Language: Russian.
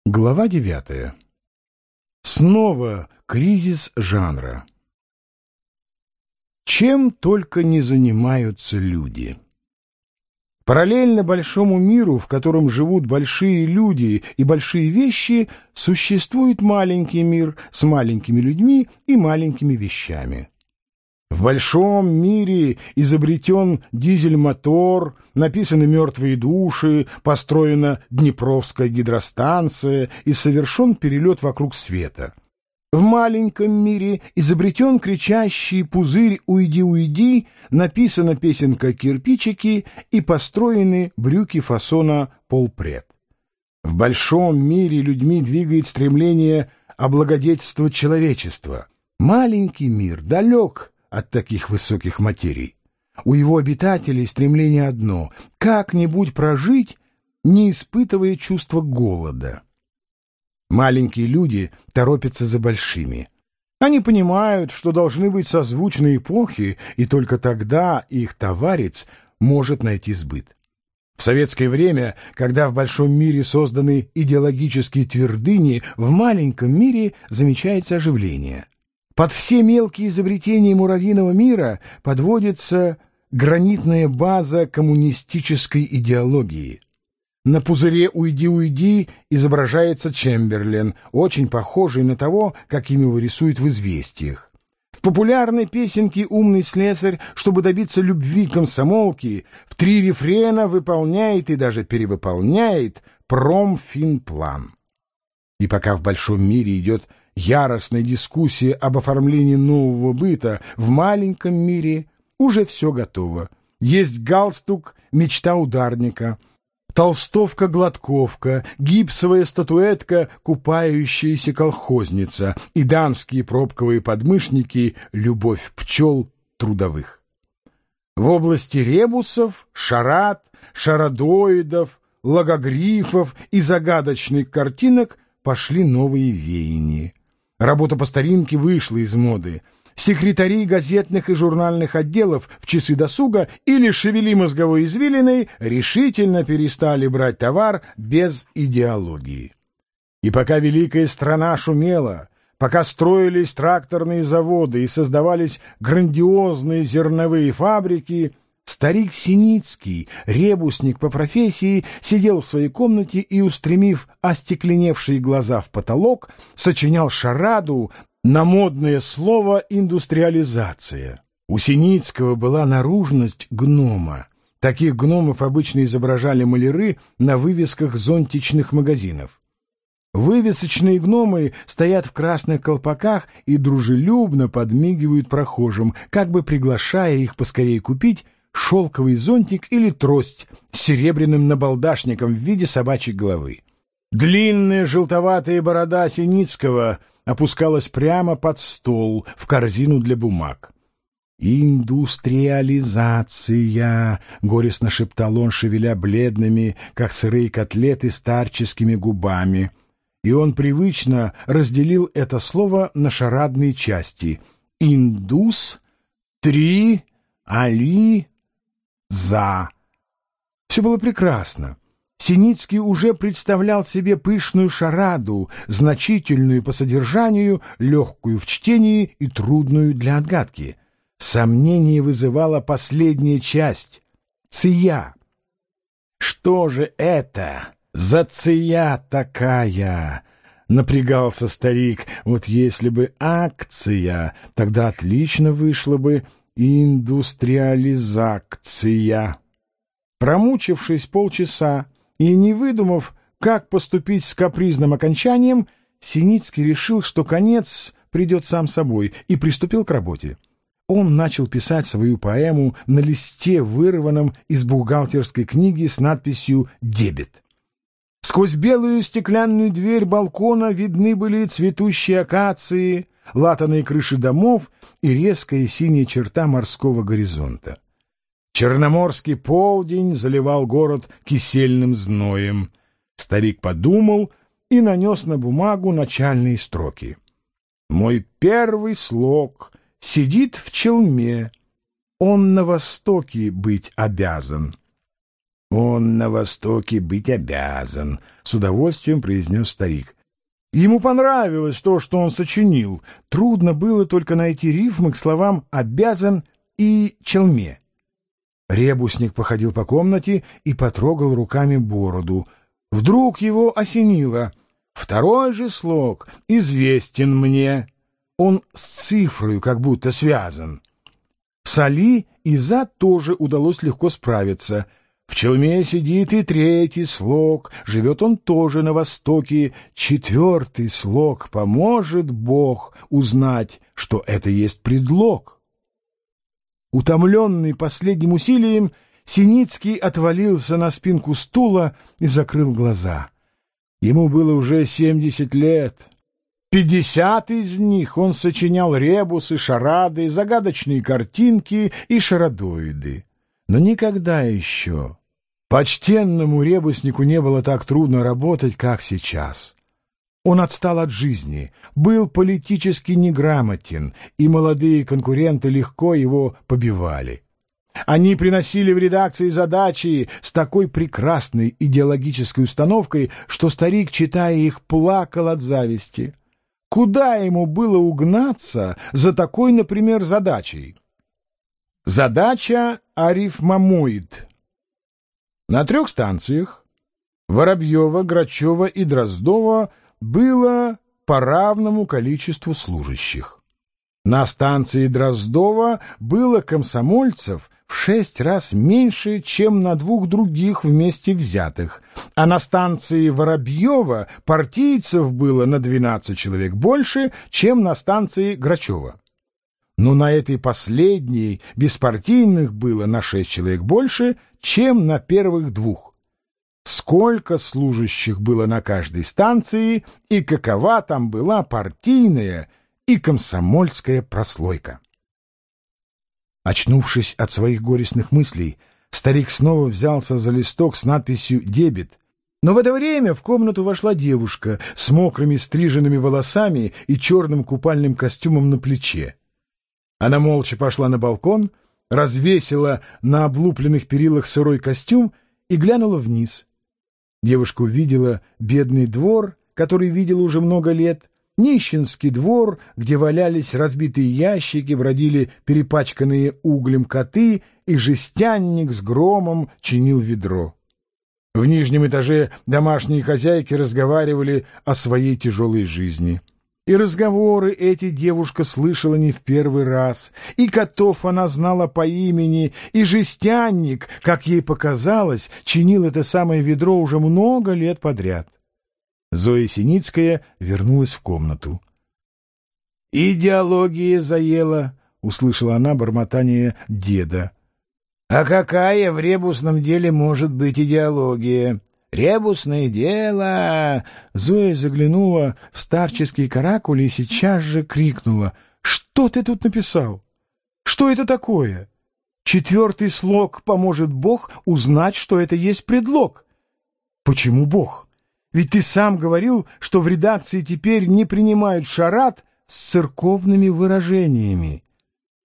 Глава 9. Снова кризис жанра. Чем только не занимаются люди. Параллельно большому миру, в котором живут большие люди и большие вещи, существует маленький мир с маленькими людьми и маленькими вещами. В большом мире изобретен дизель-мотор, написаны «Мертвые души», построена Днепровская гидростанция и совершен перелет вокруг света. В маленьком мире изобретен кричащий пузырь «Уйди, уйди», написана песенка «Кирпичики» и построены брюки фасона «Полпред». В большом мире людьми двигает стремление облагодетельствовать человечество. Маленький мир далек от таких высоких материй. У его обитателей стремление одно — как-нибудь прожить, не испытывая чувства голода. Маленькие люди торопятся за большими. Они понимают, что должны быть созвучны эпохи, и только тогда их товарищ может найти сбыт. В советское время, когда в большом мире созданы идеологические твердыни, в маленьком мире замечается оживление. Под все мелкие изобретения муравьиного мира подводится гранитная база коммунистической идеологии. На пузыре «Уйди, уйди» изображается Чемберлен, очень похожий на того, каким его рисуют в «Известиях». В популярной песенке «Умный слесарь», чтобы добиться любви комсомолки, в 3 рефрена выполняет и даже перевыполняет промфинплан. И пока в большом мире идет яростная дискуссия об оформлении нового быта, в маленьком мире уже все готово. Есть галстук «Мечта ударника», толстовка-гладковка, гипсовая статуэтка «Купающаяся колхозница» и дамские пробковые подмышники «Любовь пчел трудовых». В области ребусов, шарад, шарадоидов, логогрифов и загадочных картинок пошли новые веяния. Работа по старинке вышла из моды. Секретари газетных и журнальных отделов в часы досуга или шевели мозговой извилиной решительно перестали брать товар без идеологии. И пока великая страна шумела, пока строились тракторные заводы и создавались грандиозные зерновые фабрики, старик Синицкий, ребусник по профессии, сидел в своей комнате и, устремив остекленевшие глаза в потолок, сочинял шараду на модное слово «индустриализация». У Синицкого была наружность гнома. Таких гномов обычно изображали маляры на вывесках зонтичных магазинов. Вывесочные гномы стоят в красных колпаках и дружелюбно подмигивают прохожим, как бы приглашая их поскорее купить шелковый зонтик или трость с серебряным набалдашником в виде собачьей головы. Длинная желтоватая борода Синицкого опускалась прямо под стол в корзину для бумаг. «Индустриализация!» — горестно шептал он, шевеля бледными, как сырые котлеты, старческими губами. И он привычно разделил это слово на шарадные части. «Индус», «три», «али», «за». Все было прекрасно. Синицкий уже представлял себе пышную шараду, значительную по содержанию, легкую в чтении и трудную для отгадки. Сомнение вызывала последняя часть — «ция». «Что же это за ция такая?» — напрягался старик. «Вот если бы акция, тогда отлично вышло бы индустриализация». Промучившись полчаса и не выдумав, как поступить с капризным окончанием, Синицкий решил, что конец придет сам собой, и приступил к работе. Он начал писать свою поэму на листе, вырванном из бухгалтерской книги с надписью «Дебет». Сквозь белую стеклянную дверь балкона видны были цветущие акации, латаные крыши домов и резкая синяя черта морского горизонта. Черноморский полдень заливал город кисельным зноем. Старик подумал и нанес на бумагу начальные строки. «Мой первый слог сидит в челме, он на востоке быть обязан». «Он на Востоке быть обязан», — с удовольствием произнес старик. Ему понравилось то, что он сочинил. Трудно было только найти рифмы к словам «обязан» и «челме». Ребусник походил по комнате и потрогал руками бороду. Вдруг его осенило. Второй же слог известен мне. Он с цифрою как будто связан. С «али» и «за» тоже удалось легко справиться. В челме сидит и третий слог, живет он тоже на Востоке. Четвертый слог поможет Бог узнать, что это есть предлог. Утомленный последним усилием, Синицкий отвалился на спинку стула и закрыл глаза. Ему было уже 70 лет. 50 из них он сочинял ребусы, шарады, загадочные картинки и шарадоиды. Но никогда еще почтенному ребуснику не было так трудно работать, как сейчас. Он отстал от жизни, был политически неграмотен, и молодые конкуренты легко его побивали. Они приносили в редакции задачи с такой прекрасной идеологической установкой, что старик, читая их, плакал от зависти. Куда ему было угнаться за такой, например, задачей? Задача арифмомоид. На 3 станциях — Воробьева, Грачева и Дроздова — было по равному количеству служащих. На станции Дроздова было комсомольцев в 6 раз меньше, чем на 2 других вместе взятых, а на станции Воробьева партийцев было на 12 человек больше, чем на станции Грачева. Но на этой последней беспартийных было на 6 человек больше, чем на первых 2. Сколько служащих было на каждой станции и какова там была партийная и комсомольская прослойка. Очнувшись от своих горестных мыслей, старик снова взялся за листок с надписью «Дебет». Но в это время в комнату вошла девушка с мокрыми стриженными волосами и черным купальным костюмом на плече. Она молча пошла на балкон, развесила на облупленных перилах сырой костюм и глянула вниз. Девушка увидела бедный двор, который видела уже много лет, нищенский двор, где валялись разбитые ящики, бродили перепачканные углем коты, и жестянник с громом чинил ведро. В нижнем этаже домашние хозяйки разговаривали о своей тяжелой жизни. И разговоры эти девушка слышала не в первый раз, и котов она знала по имени, и жестянник, как ей показалось, чинил это самое ведро уже много лет подряд. Зоя Синицкая вернулась в комнату. «Идеология заела», — услышала она бормотание деда. «А какая в ребусном деле может быть идеология? Ребусное дело!» Зоя заглянула в старческие каракули и сейчас же крикнула: «Что ты тут написал? Что это такое? 4-й слог поможет Бог узнать, что это есть предлог». «Почему Бог? Ведь ты сам говорил, что в редакции теперь не принимают шарад с церковными выражениями».